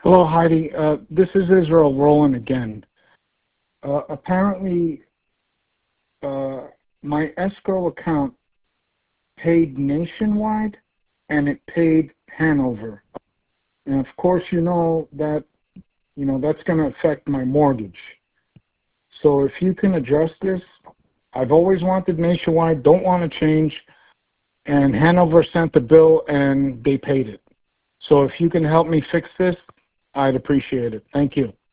Hello, Heidi. This is Israel Rowland again. Apparently, my escrow account paid Nationwide and it paid Hanover. And of course, that's going to affect my mortgage. So if you can address this, I've always wanted Nationwide, don't want to change, and Hanover sent the bill and they paid it. So if you can help me fix this, I'd appreciate it. Thank you.